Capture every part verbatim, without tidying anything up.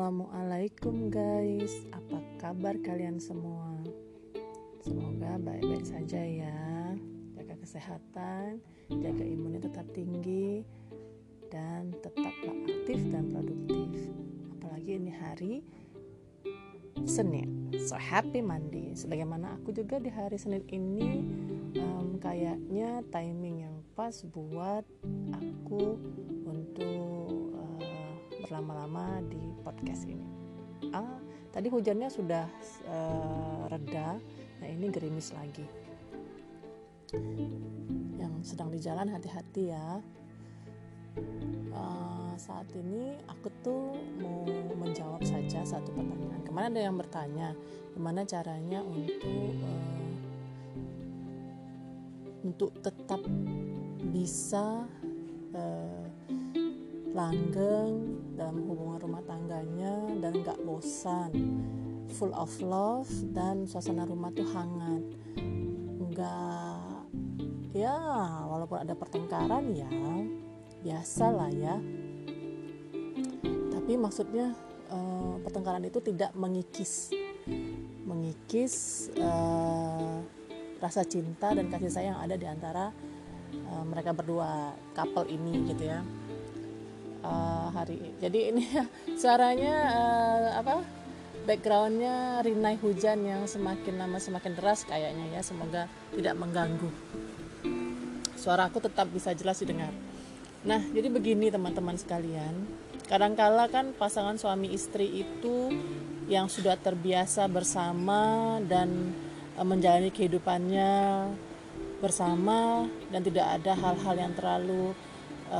Assalamualaikum guys, apa kabar kalian semua? Semoga baik-baik saja ya. Jaga kesehatan, jaga imunnya tetap tinggi, dan tetaplah aktif dan produktif. Apalagi ini hari Senin, so happy Monday. Sebagaimana aku juga di hari Senin ini um, kayaknya timing yang pas buat aku untuk uh, berlama-lama di podcast ini. Ah, tadi hujannya sudah uh, reda, nah ini gerimis lagi. Yang sedang di jalan hati-hati ya. Uh, saat ini aku tuh mau menjawab saja satu pertanyaan. Kemarin ada yang bertanya gimana caranya untuk uh, untuk tetap bisa uh, langgeng dalam hubungan rumah tangganya dan gak bosan, full of love, dan suasana rumah tuh hangat. Enggak, ya walaupun ada pertengkaran ya biasa lah ya, tapi maksudnya uh, pertengkaran itu tidak mengikis mengikis uh, rasa cinta dan kasih sayang yang ada di antara uh, mereka berdua, couple ini gitu ya. Uh, hari jadi ini suaranya uh, apa backgroundnya rinai hujan yang semakin lama semakin deras kayaknya ya. Semoga tidak mengganggu, suara aku tetap bisa jelas didengar. Nah, jadi begini teman-teman sekalian, kadangkala kan pasangan suami istri itu yang sudah terbiasa bersama dan e, menjalani kehidupannya bersama dan tidak ada hal-hal yang terlalu e,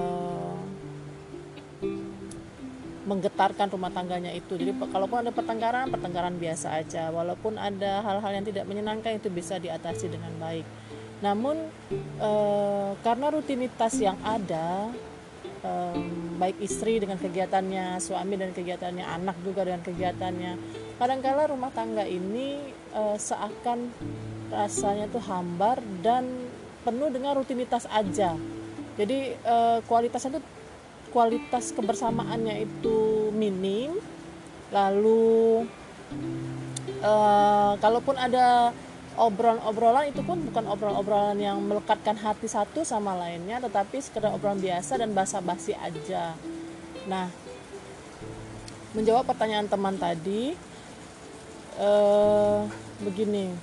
menggetarkan rumah tangganya itu. Jadi kalaupun ada pertengkaran, pertengkaran biasa aja. Walaupun ada hal-hal yang tidak menyenangkan, itu bisa diatasi dengan baik. Namun e, karena rutinitas yang ada, e, baik istri dengan kegiatannya, suami dan kegiatannya, anak juga dengan kegiatannya, kadangkala rumah tangga ini e, seakan rasanya tuh hambar dan penuh dengan rutinitas aja. Jadi e, kualitasnya tuh kualitas kebersamaannya itu minim. Lalu e, kalaupun ada obrolan-obrolan, itu pun bukan obrolan-obrolan yang melekatkan hati satu sama lainnya, tetapi sekedar obrolan biasa dan basa-basi aja. Nah, menjawab pertanyaan teman tadi, eh, begini,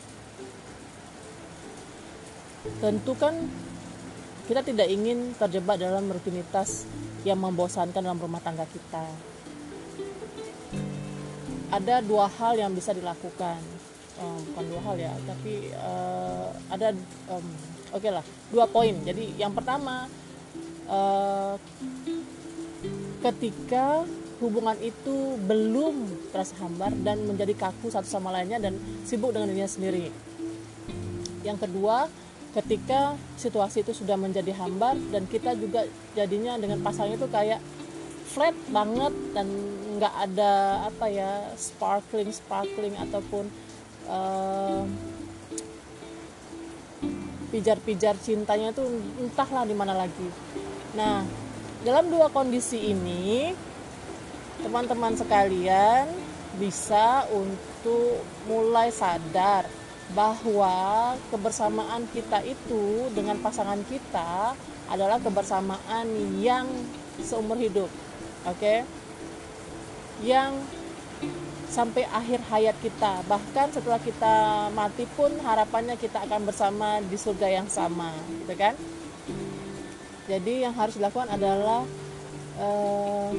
tentu kan kita tidak ingin terjebak dalam rutinitas yang membosankan dalam rumah tangga kita. Ada dua hal yang bisa dilakukan. Oh, bukan dua hal ya, tapi uh, ada um, oke okay lah, dua poin. Jadi yang pertama, uh, ketika hubungan itu belum terasa hambar dan menjadi kaku satu sama lainnya dan sibuk dengan dirinya sendiri. Yang kedua, ketika situasi itu sudah menjadi hambar dan kita juga jadinya dengan pasangan itu kayak flat banget dan nggak ada apa ya sparkling sparkling ataupun Uh, pijar-pijar cintanya tuh entahlah di mana lagi. Nah, dalam dua kondisi ini teman-teman sekalian bisa untuk mulai sadar bahwa kebersamaan kita itu dengan pasangan kita adalah kebersamaan yang seumur hidup. Oke? Okay? Yang sampai akhir hayat kita, bahkan setelah kita mati pun harapannya kita akan bersama di surga yang sama, gitu kan? Jadi yang harus dilakukan adalah eh,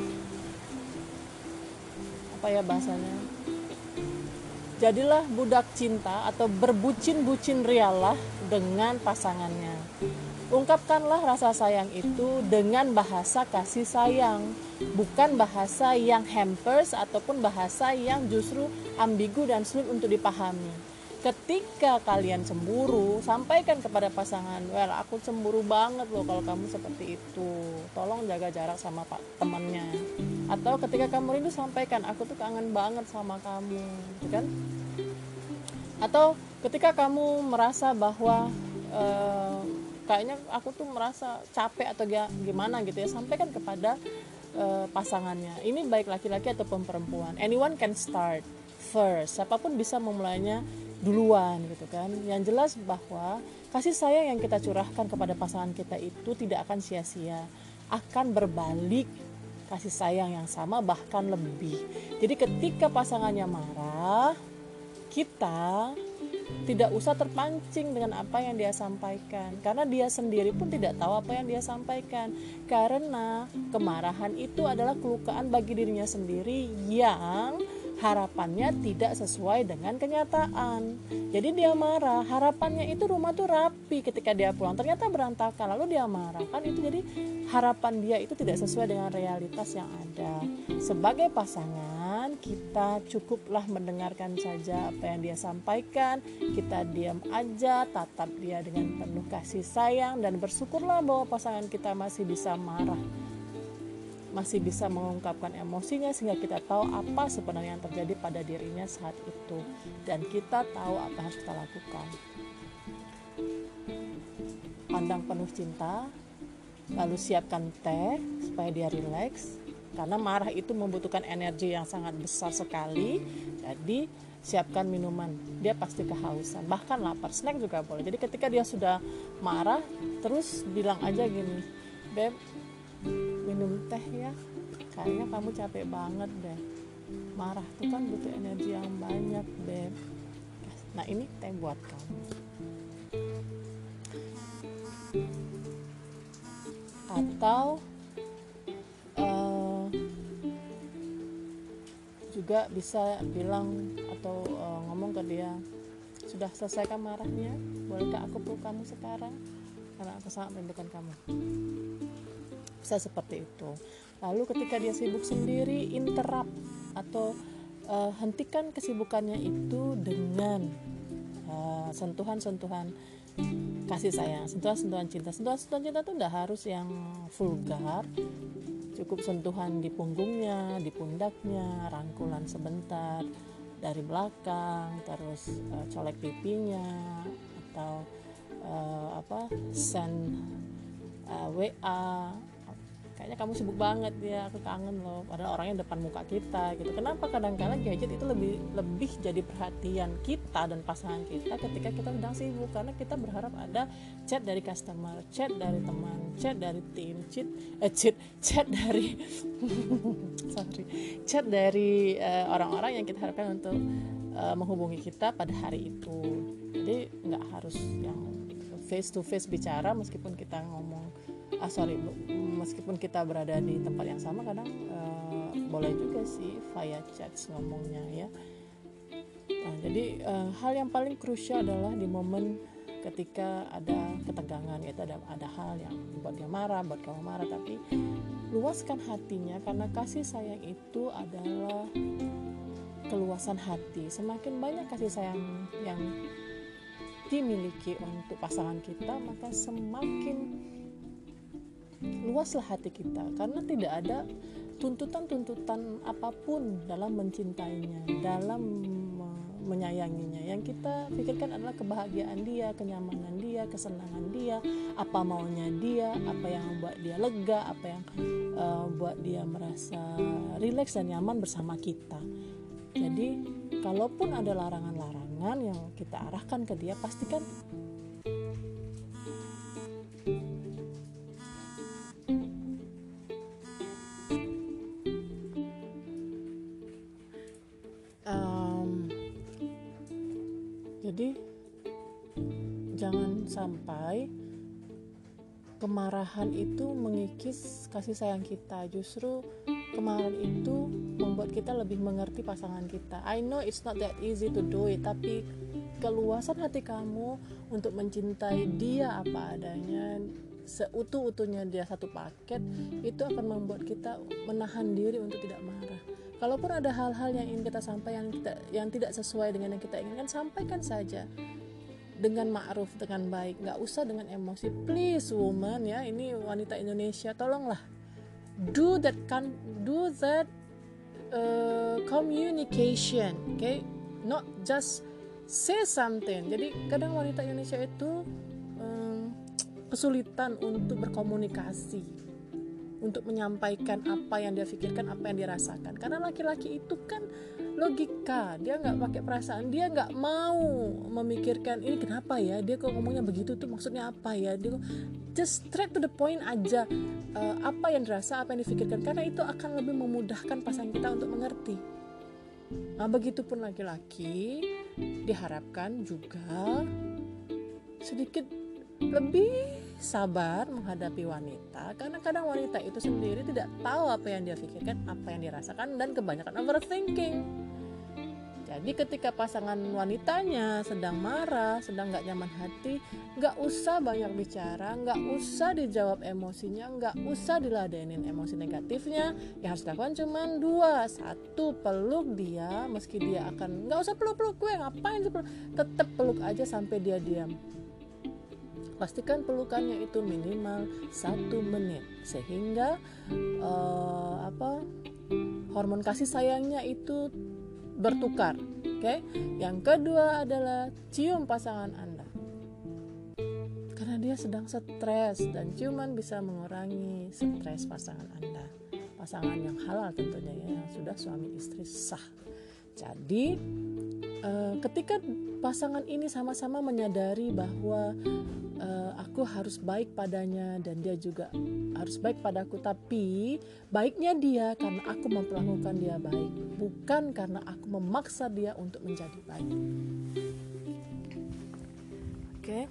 apa ya bahasanya? Jadilah budak cinta atau berbucin-bucin rialah dengan pasangannya. Ungkapkanlah rasa sayang itu dengan bahasa kasih sayang, bukan bahasa yang hampers ataupun bahasa yang justru ambigu dan sulit untuk dipahami. Ketika kalian cemburu, sampaikan kepada pasangan, well aku cemburu banget loh kalau kamu seperti itu, tolong jaga jarak sama pak temannya. Atau ketika kamu rindu, sampaikan, aku tuh kangen banget sama kamu, gitu kan? Atau ketika kamu merasa bahwa uh, kayaknya aku tuh merasa capek atau gimana gitu ya, sampaikan kepada uh, pasangannya. Ini baik laki-laki ataupun perempuan, anyone can start first, siapapun bisa memulainya duluan gitu kan. Yang jelas bahwa kasih sayang yang kita curahkan kepada pasangan kita itu tidak akan sia-sia, akan berbalik kasih sayang yang sama bahkan lebih. Jadi ketika pasangannya marah, kita tidak usah terpancing dengan apa yang dia sampaikan, karena dia sendiri pun tidak tahu apa yang dia sampaikan, karena kemarahan itu adalah kelukaan bagi dirinya sendiri yang harapannya tidak sesuai dengan kenyataan. Jadi dia marah, harapannya itu rumah tuh rapi, ketika dia pulang ternyata berantakan, lalu dia marah, kan itu jadi harapan dia itu tidak sesuai dengan realitas yang ada. Sebagai pasangan, kita cukuplah mendengarkan saja apa yang dia sampaikan, kita diam aja, tatap dia dengan penuh kasih sayang, dan bersyukurlah bahwa pasangan kita masih bisa marah, masih bisa mengungkapkan emosinya, sehingga kita tahu apa sebenarnya yang terjadi pada dirinya saat itu, dan kita tahu apa yang harus kita lakukan. Pandang penuh cinta, lalu siapkan teh supaya dia rileks, karena marah itu membutuhkan energi yang sangat besar sekali. Jadi siapkan minuman, dia pasti kehausan, bahkan lapar, snack juga boleh. Jadi ketika dia sudah marah, terus bilang aja gini, beb, minum teh ya, kayaknya kamu capek banget deh, marah tuh kan butuh energi yang banyak beb, nah ini teh buat kamu. Atau uh, juga bisa bilang atau uh, ngomong ke dia, sudah selesaikan marahnya, bolehkah aku peluk kamu sekarang, karena aku sangat merindukan kamu. Bisa seperti itu. Lalu ketika dia sibuk sendiri, interrupt atau uh, hentikan kesibukannya itu dengan uh, sentuhan-sentuhan kasih sayang, sentuhan-sentuhan cinta. Sentuhan-sentuhan cinta itu tidak harus yang vulgar, cukup sentuhan di punggungnya, di pundaknya, rangkulan sebentar dari belakang, terus uh, colek pipinya, atau uh, apa send uh, W A, kayaknya kamu sibuk banget ya, aku kangen loh, padahal orangnya depan muka kita gitu. Kenapa kadang-kadang gadget itu lebih lebih jadi perhatian kita dan pasangan kita ketika kita sedang sibuk, karena kita berharap ada chat dari customer, chat dari teman, chat dari tim, chat eh, chat chat dari sorry chat dari uh, orang-orang yang kita harapkan untuk uh, menghubungi kita pada hari itu. Jadi nggak harus yang face to face bicara, meskipun kita ngomong ah sorry meskipun kita berada di tempat yang sama, kadang uh, boleh juga sih via chat ngomongnya ya. Nah, jadi uh, hal yang paling krusial adalah di momen ketika ada ketegangan, yaitu ada ada hal yang buat dia marah, buat kamu marah, tapi luaskan hatinya, karena kasih sayang itu adalah keluasan hati. Semakin banyak kasih sayang yang dimiliki untuk pasangan kita, maka semakin luaslah hati kita, karena tidak ada tuntutan-tuntutan apapun dalam mencintainya, dalam menyayanginya. Yang kita pikirkan adalah kebahagiaan dia, kenyamanan dia, kesenangan dia, apa maunya dia, apa yang membuat dia lega, apa yang uh, buat dia merasa rileks dan nyaman bersama kita. Jadi kalaupun ada larangan-larangan yang kita arahkan ke dia, pastikan Jadi jangan sampai kemarahan itu mengikis kasih sayang kita. Justru kemarahan itu membuat kita lebih mengerti pasangan kita. I know it's not that easy to do it, tapi keluasan hati kamu untuk mencintai dia apa adanya, seutuh-utuhnya dia satu paket, itu akan membuat kita menahan diri untuk tidak marah. Kalaupun ada hal-hal yang ingin kita sampaikan yang, kita, yang tidak sesuai dengan yang kita inginkan, sampaikan saja dengan ma'ruf, dengan baik, nggak usah dengan emosi. Please woman ya, ini wanita Indonesia, tolonglah do that kan do that uh, communication, okay, not just say something. Jadi kadang wanita Indonesia itu um, kesulitan untuk berkomunikasi, untuk menyampaikan apa yang dia pikirkan, apa yang dia rasakan. Karena laki-laki itu kan logika, dia nggak pakai perasaan, dia nggak mau memikirkan ini kenapa ya, dia kok ngomongnya begitu tuh maksudnya apa ya, dia just straight to the point aja, uh, apa yang dirasa, apa yang dipikirkan, karena itu akan lebih memudahkan pasangan kita untuk mengerti. Nah, begitupun laki-laki diharapkan juga sedikit lebih sabar menghadapi wanita, karena kadang wanita itu sendiri tidak tahu apa yang dia pikirkan, apa yang dirasakan, dan kebanyakan overthinking. Jadi ketika pasangan wanitanya sedang marah, sedang gak nyaman hati, gak usah banyak bicara, gak usah dijawab emosinya, gak usah diladenin emosi negatifnya. Yang harus dilakukan cuma dua. Satu, peluk dia, meski dia akan, gak usah peluk-peluk gue, ngapain sih peluk, tetap peluk aja sampai dia diam. Pastikan pelukannya itu minimal satu menit, sehingga uh, apa hormon kasih sayangnya itu bertukar. Oke, okay? Yang kedua adalah cium pasangan Anda, karena dia sedang stres, dan ciuman bisa mengurangi stres pasangan Anda, pasangan yang halal tentunya ya, yang sudah suami istri sah. Jadi uh, ketika pasangan ini sama-sama menyadari bahwa Uh, aku harus baik padanya dan dia juga harus baik padaku, tapi baiknya dia karena aku memperlakukan dia baik, bukan karena aku memaksa dia untuk menjadi baik. Oke, okay.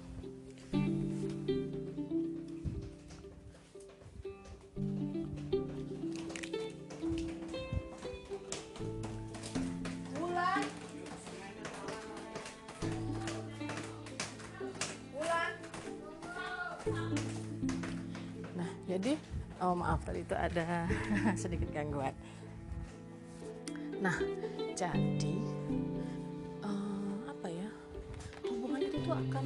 Nah, jadi oh maaf tadi itu ada sedikit gangguan. Nah, jadi uh, apa ya, hubungan itu tuh akan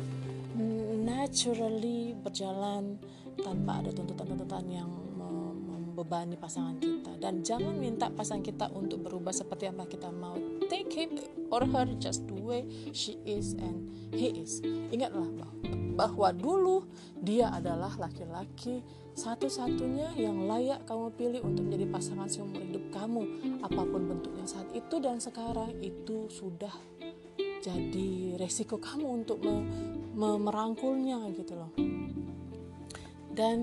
naturally berjalan tanpa ada tuntutan-tuntutan yang membebani pasangan kita. Dan jangan minta pasangan kita untuk berubah seperti apa kita mau. Take him or her just the way she is and he is. Ingatlah bahwa bahwa dulu dia adalah laki-laki satu-satunya yang layak kamu pilih untuk menjadi pasangan seumur hidup kamu, apapun bentuknya saat itu, dan sekarang itu sudah jadi resiko kamu untuk me- me- merangkulnya gitu loh. Dan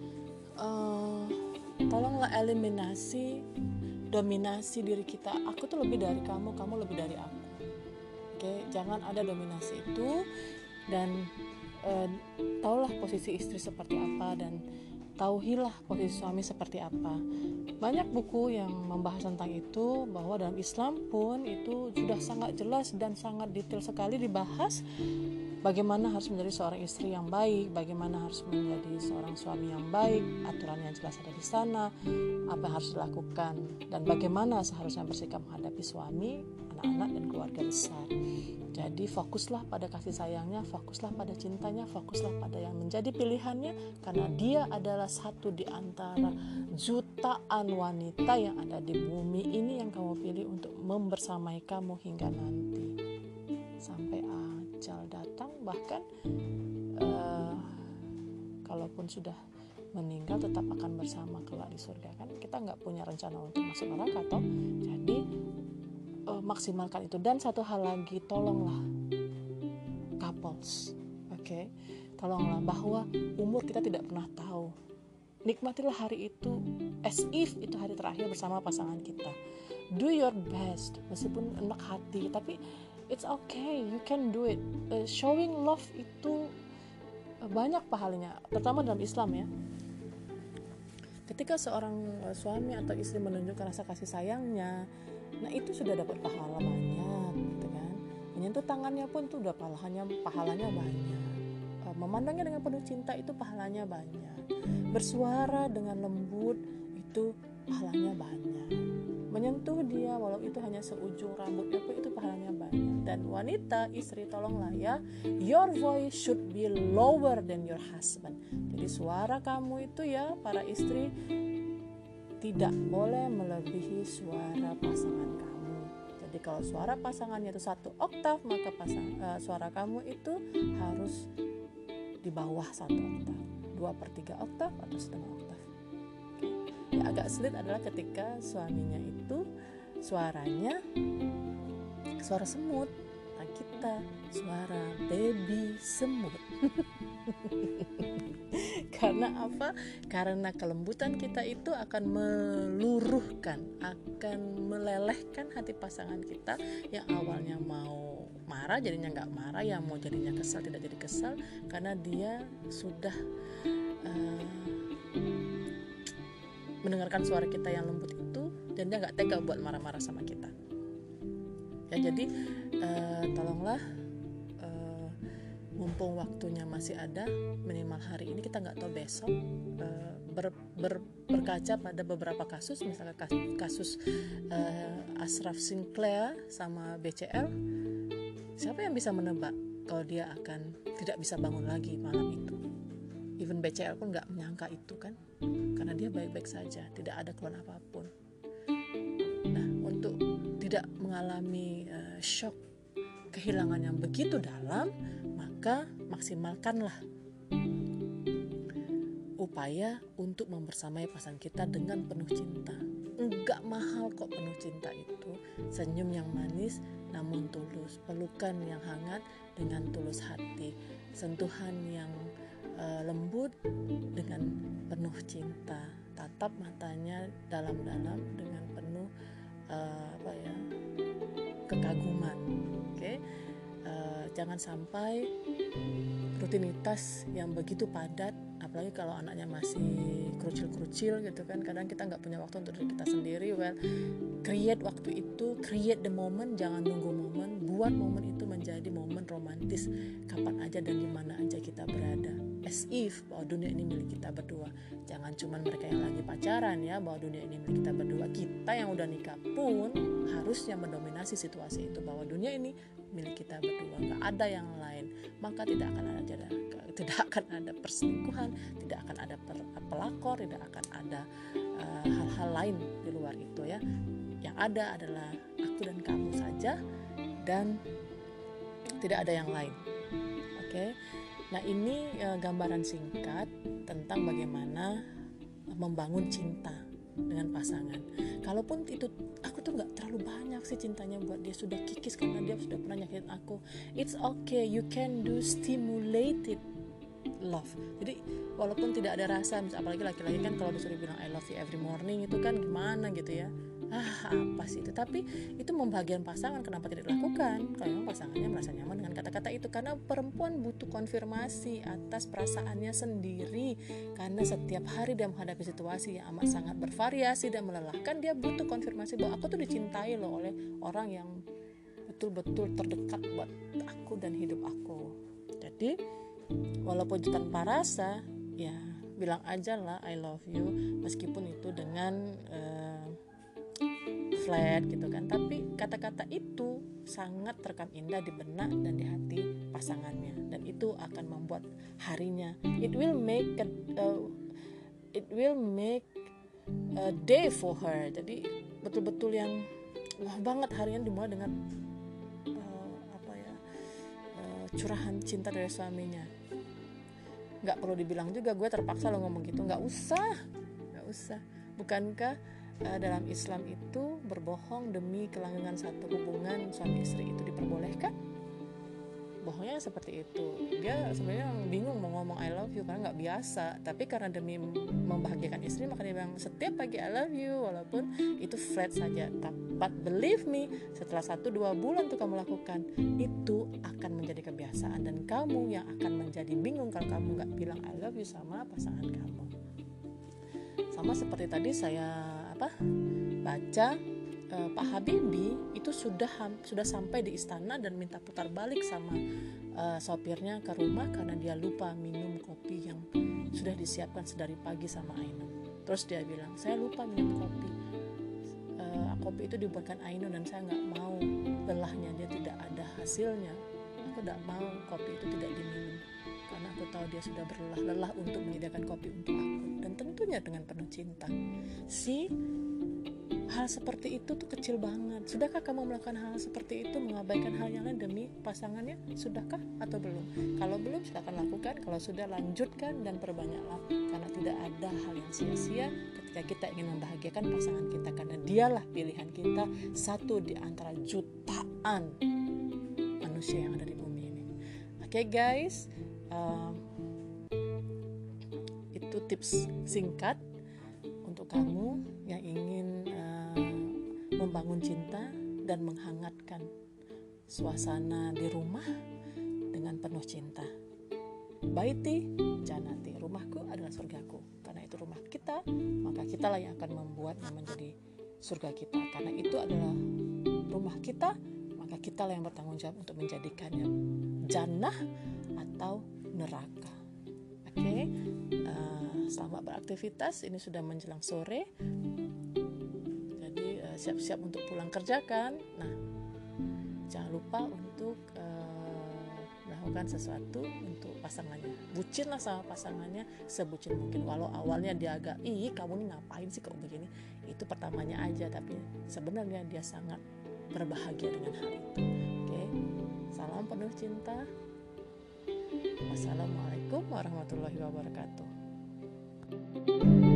uh, tolonglah eliminasi dominasi diri kita. Aku tuh lebih dari kamu, kamu lebih dari aku. Oke, jangan ada dominasi itu. Dan Uh, taulah posisi istri seperti apa, dan tauhilah posisi suami seperti apa. Banyak buku yang membahas tentang itu, bahwa dalam Islam pun itu sudah sangat jelas dan sangat detail sekali dibahas bagaimana harus menjadi seorang istri yang baik, bagaimana harus menjadi seorang suami yang baik, aturan yang jelas ada di sana, apa yang harus dilakukan, dan bagaimana seharusnya bersikap menghadapi suami, anak-anak, dan keluarga besar. Jadi fokuslah pada kasih sayangnya, fokuslah pada cintanya, fokuslah pada yang menjadi pilihannya, karena dia adalah satu di antara jutaan wanita yang ada di bumi ini yang kamu pilih untuk membersamai kamu hingga nanti sampai ajal datang. Bahkan uh, kalaupun sudah meninggal tetap akan bersama kelak di surga. Kan kita nggak punya rencana untuk masuk neraka toh. Jadi uh, maksimalkan itu. Dan satu hal lagi, tolonglah couples, oke, okay? Tolonglah, bahwa umur kita tidak pernah tahu. Nikmatilah hari itu as if itu hari terakhir bersama pasangan kita. Do your best, meskipun enak hati, tapi it's okay, you can do it. Uh, showing love itu uh, banyak pahalanya, terutama dalam Islam ya. Ketika seorang uh, suami atau istri menunjukkan rasa kasih sayangnya, nah itu sudah dapat pahala banyak, gitu kan. Menyentuh tangannya pun itu udah pahalanya, pahalanya banyak. Uh, memandangnya dengan penuh cinta itu pahalanya banyak. Bersuara dengan lembut itu pahalanya banyak. Menyentuh dia walau itu hanya seujung rambutnya pun itu pahalanya banyak. Dan wanita, istri, tolonglah ya, your voice should be lower than your husband. Jadi suara kamu itu ya, para istri, tidak boleh melebihi suara pasangan kamu. Jadi kalau suara pasangannya itu satu oktav, maka pasang, uh, suara kamu itu harus di bawah satu oktav. dua per tiga oktav atau setengah oktav. Yang agak sulit adalah ketika suaminya itu suaranya suara semut. Nah, kita suara baby semut. Karena apa? Karena kelembutan kita itu akan meluruhkan, akan melelehkan hati pasangan kita yang awalnya mau marah jadinya nggak marah, yang mau jadinya kesal tidak jadi kesal, karena dia sudah uh, mendengarkan suara kita yang lembut itu dan dia nggak tega buat marah-marah sama kita. Ya, jadi uh, tolonglah uh, mumpung waktunya masih ada, minimal hari ini, kita nggak tahu besok, uh, ber, ber, berkaca pada beberapa kasus, misalnya kasus uh, Ashraf Sinclair sama B C L, siapa yang bisa menebak kalau dia akan tidak bisa bangun lagi malam itu? Even B C L pun nggak menyangka itu kan, karena dia baik-baik saja, tidak ada keluhan apapun. Nah, untuk tidak mengalami uh, shock kehilangan yang begitu dalam, maka maksimalkanlah upaya untuk membersamai pasangan kita dengan penuh cinta. Enggak mahal kok penuh cinta itu. Senyum yang manis namun tulus, pelukan yang hangat dengan tulus hati, sentuhan yang uh, lembut dengan penuh cinta, tatap matanya dalam-dalam dengan penuh uh, apa ya kekaguman. Oke, okay? uh, jangan sampai rutinitas yang begitu padat, apalagi kalau anaknya masih kerucil-kerucil gitu kan, kadang kita nggak punya waktu untuk diri kita sendiri. Well, create waktu itu, create the moment, jangan nunggu momen, buat momen itu menjadi momen romantis kapan aja dan di mana aja kita berada, as if bahwa dunia ini milik kita berdua. Jangan cuma mereka yang lagi pacaran ya, bahwa dunia ini milik kita berdua. Kita yang udah nikah pun harusnya mendominasi situasi itu, bahwa dunia ini milik kita berdua, nggak ada yang lain. Maka tidak akan ada tidak akan ada perselingkuhan, tidak akan ada pelakor, tidak akan ada uh, hal-hal lain di luar itu ya. Yang ada adalah aku dan kamu saja dan tidak ada yang lain. Oke. Okay? Nah, ini uh, gambaran singkat tentang bagaimana membangun cinta dengan pasangan. Kalaupun itu aku tuh nggak terlalu banyak sih cintanya buat dia, sudah kikis karena dia sudah pernah nyakitin aku, it's okay, you can do stimulated love. Jadi walaupun tidak ada rasa, apalagi laki-laki kan kalau disuruh bilang I love you every morning itu kan gimana gitu ya, ah apa sih itu, tapi itu membahagiakan pasangan. Kenapa tidak dilakukan kalau memang pasangannya merasa nyaman dengan kata-kata itu? Karena perempuan butuh konfirmasi atas perasaannya sendiri, karena setiap hari dia menghadapi situasi yang amat sangat bervariasi dan melelahkan. Dia butuh konfirmasi bahwa aku tuh dicintai loh oleh orang yang betul-betul terdekat buat aku dan hidup aku. Jadi walaupun tanpa rasa, ya bilang aja lah I love you, meskipun itu dengan uh, flat gitu kan, tapi kata-kata itu sangat terekam indah di benak dan di hati pasangannya, dan itu akan membuat harinya, it will make a, uh, it will make a day for her. Jadi betul-betul yang wah banget harinya dimulai dengan uh, apa ya uh, curahan cinta dari suaminya. Nggak perlu dibilang juga gue terpaksa lo ngomong gitu, nggak usah, nggak usah. Bukankah uh, dalam Islam itu berbohong demi kelanggengan satu hubungan suami istri itu diperbolehkan? Bohongnya seperti itu. Dia sebenarnya bingung mau ngomong I love you karena nggak biasa, tapi karena demi membahagiakan istri maka dia bilang setiap pagi I love you, walaupun itu flat saja. But believe me, setelah satu dua bulan tuh kamu lakukan, itu akan menjadi kebiasaan, dan kamu yang akan menjadi bingung kalau kamu nggak bilang I love you sama pasangan kamu. Sama seperti tadi saya apa baca, Uh, Pak Habibie itu sudah sudah sampai di istana dan minta putar balik sama uh, sopirnya ke rumah karena dia lupa minum kopi yang sudah disiapkan sedari pagi sama Ainun. Terus dia bilang, saya lupa minum kopi, uh, kopi itu dibuatkan Ainun dan saya nggak mau lelahnya dia tidak ada hasilnya. Aku tidak mau kopi itu tidak diminum karena aku tahu dia sudah berlelah-lelah untuk menyediakan kopi untuk aku, dan tentunya dengan penuh cinta. Si hal seperti itu tuh kecil banget. Sudahkah kamu melakukan hal seperti itu, mengabaikan hal yang lain demi pasangannya? Sudahkah atau belum? Kalau belum, silakan lakukan. Kalau sudah, lanjutkan dan perbanyaklah. Karena tidak ada hal yang sia-sia ketika kita ingin membahagiakan pasangan kita, karena dialah pilihan kita, satu di antara jutaan manusia yang ada di bumi ini. Oke okay, guys, um, itu tips singkat untuk kamu yang ingin uh, membangun cinta dan menghangatkan suasana di rumah dengan penuh cinta. Baiti janati, rumahku adalah surgaku. Karena itu rumah kita, maka kitalah yang akan membuatnya menjadi surga kita. Karena itu adalah rumah kita, maka kitalah yang bertanggung jawab untuk menjadikannya jannah atau neraka. Oke, okay? uh, selamat beraktivitas. Ini sudah menjelang sore, jadi uh, siap-siap untuk pulang kerja kan. Nah, jangan lupa untuk uh, melakukan sesuatu untuk pasangannya. Bucinlah sama pasangannya sebucin mungkin. Walau awalnya dia agak, ih kamu nih ngapain sih kok begini. Itu pertamanya aja, tapi sebenarnya dia sangat berbahagia dengan hal itu. Oke, okay? Salam penuh cinta. Wassalamualaikum warahmatullahi wabarakatuh.